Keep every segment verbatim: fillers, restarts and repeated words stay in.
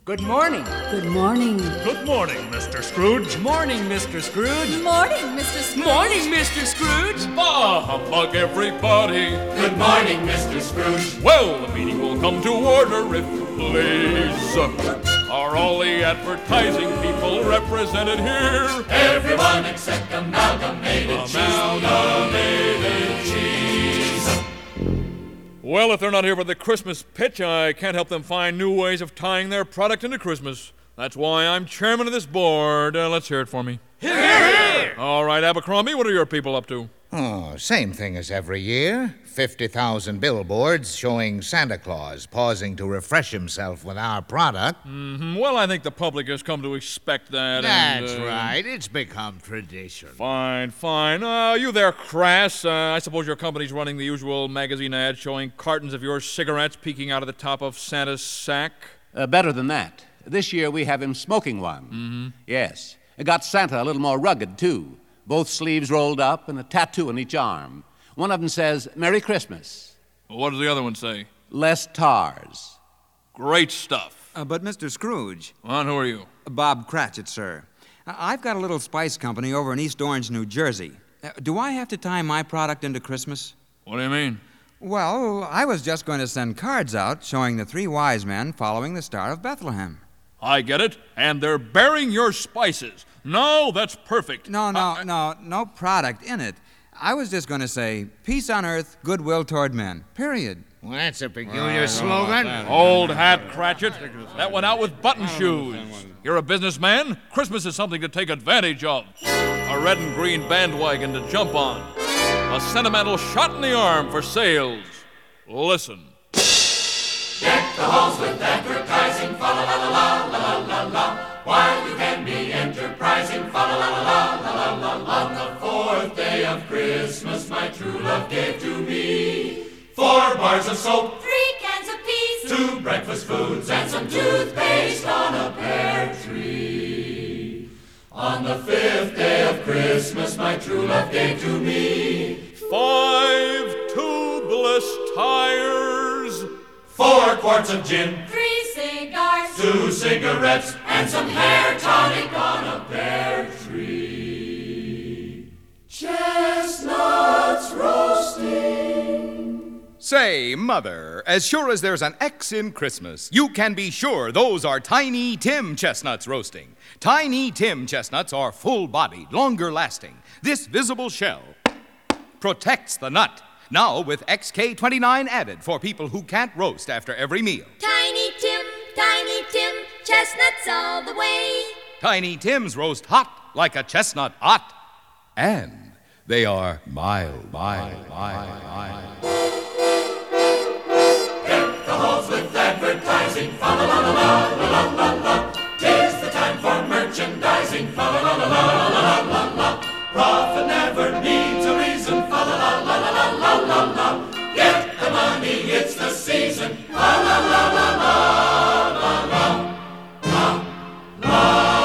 Good morning. Good morning. Good morning, Mister Scrooge. Morning, Mister Scrooge. Morning, Mister Scrooge. Morning, Mister Scrooge. Bah, humbug, everybody. Good morning, Mister Scrooge. Well, the meeting will come to order if you please. Are all the advertising people represented here? Everyone except Amalgamated Cheese. Amalgamated Cheese. Well, if they're not here for the Christmas pitch, I can't help them find new ways of tying their product into Christmas. That's why I'm chairman of this board. Uh, let's hear it for me. Hear, hear. All right, Abercrombie, what are your people up to? Oh, same thing as every year. fifty thousand billboards showing Santa Claus pausing to refresh himself with our product. Mm-hmm. Well, I think the public has come to expect that. That's and, uh, right. It's become tradition. Fine, fine. Uh, you there, Crass. Uh, I suppose your company's running the usual magazine ad showing cartons of your cigarettes peeking out of the top of Santa's sack? Uh, better than that. This year we have him smoking one. Mm-hmm. Yes. It got Santa a little more rugged, too. Both sleeves rolled up and a tattoo on each arm. One of them says, Merry Christmas. Well, what does the other one say? Less tars. Great stuff. Uh, but, Mister Scrooge. Well, and who are you? Bob Cratchit, sir. I- I've got a little spice company over in East Orange, New Jersey. Uh, do I have to tie my product into Christmas? What do you mean? Well, I was just going to send cards out showing the three wise men following the Star of Bethlehem. I get it. And they're bearing your spices. No, that's perfect. No, no, Uh, no, no product in it. I was just going to say, peace on earth, goodwill toward men, period. Well, that's a peculiar slogan. Old hat, Cratchit. That went out with button shoes. You're a businessman. Christmas is something to take advantage of. A red and green bandwagon to jump on. A sentimental shot in the arm for sales. Listen. Deck the halls with advertising. Fa la la la la la la la. While you can be enterprising. Fa la la la la la la la. On the fourth day of Christmas, my true love gave to me four bars of soap, Three cans of peas, two breakfast foods, and some toothpaste on a pear tree. On the fifth day of Christmas, my true love gave to me Five tubeless tires. four quarts of gin, three cigars, two cigarettes, and some hair tonic on a pear tree. Chestnuts roasting. Say, Mother, as sure as there's an X in Christmas, you can be sure those are Tiny Tim chestnuts roasting. Tiny Tim chestnuts are full-bodied, longer-lasting. This visible shell protects the nut. Now with X K twenty-nine added for people who can't roast after every meal. Tiny Tim, Tiny Tim, chestnuts all the way. Tiny Tims roast hot like a chestnut hot. And they are mild, mild, mild, mild. Deck the halls with advertising. Fa la la la la la la la. Tis the time for merchandising. Fa la la la la la la la. Profit never needs a reason. Fa la la la la la la la. Get the money, it's the season. Fa la la la la la la la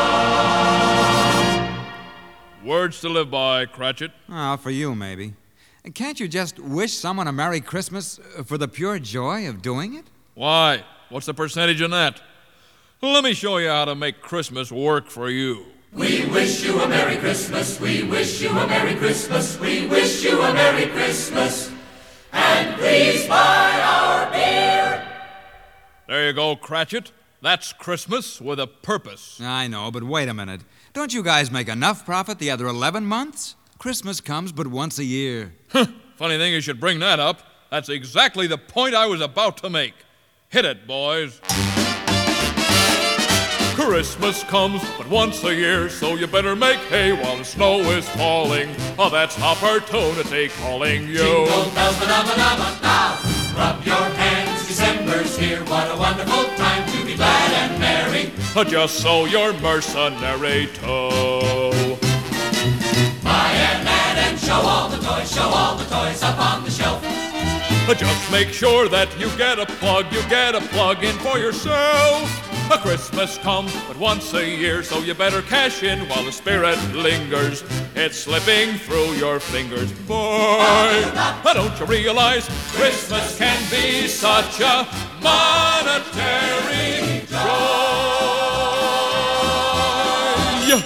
la. Words to live by, Cratchit. Oh, for you, maybe. Can't you just wish someone a Merry Christmas for the pure joy of doing it? Why? What's the percentage in that? Let me show you how to make Christmas work for you. We wish you a Merry Christmas. We wish you a Merry Christmas. We wish you a Merry Christmas. And please buy our beer. There you go, Cratchit. That's Christmas with a purpose. I know, but wait a minute. Don't you guys make enough profit the other eleven months? Christmas comes but once a year. Funny thing you should bring that up. That's exactly the point I was about to make. Hit it, boys. Christmas comes but once a year, so you better make hay while the snow is falling. Oh, that's opportunity calling you. Jingle bells, ba-da-ba-da-ba-da. Rub your hands, December's here. What a wonderful time to be glad and merry. Just so you're mercenary too. Buy an ad and show all the toys, show all the toys up on the shelf. Just make sure that you get a plug, you get a plug in for yourself. A Christmas comes but once a year, so you better cash in while the spirit lingers. It's slipping through your fingers, boy. Don't you realize Christmas can be such a monetary joy? you...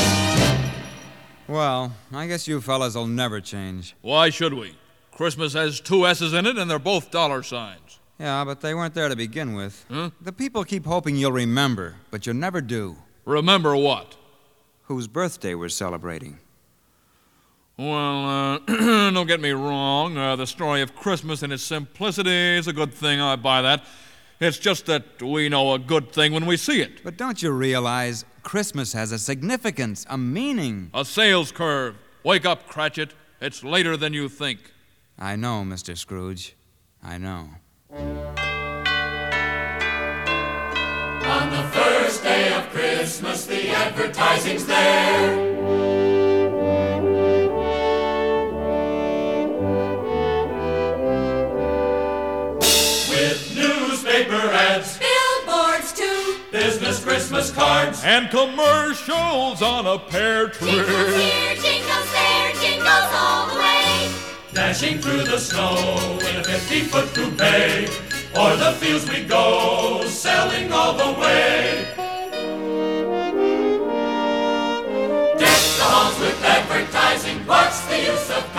Well, I guess you fellas will never change. Why should we? Christmas has two S's in it, and they're both dollar signs. Yeah, but they weren't there to begin with. Huh? The people keep hoping you'll remember, but you never do. Remember what? Whose birthday we're celebrating. Well, uh, don't get me wrong. Uh, the story of Christmas in its simplicity is a good thing. I buy that. It's just that we know a good thing when we see it. But don't you realize Christmas has a significance, a meaning? A sales curve. Wake up, Cratchit. It's later than you think. I know, Mister Scrooge. I know. On the first day of Christmas, the advertising's there. With newspaper ads, Billboards too. business Christmas cards, And commercials on a pear tree. Jingles here, jingles there, jingles all the way. dashing through the snow in a fifty-foot coupe. O'er the fields we go, selling all the way. Deck the halls with advertising, what's the use of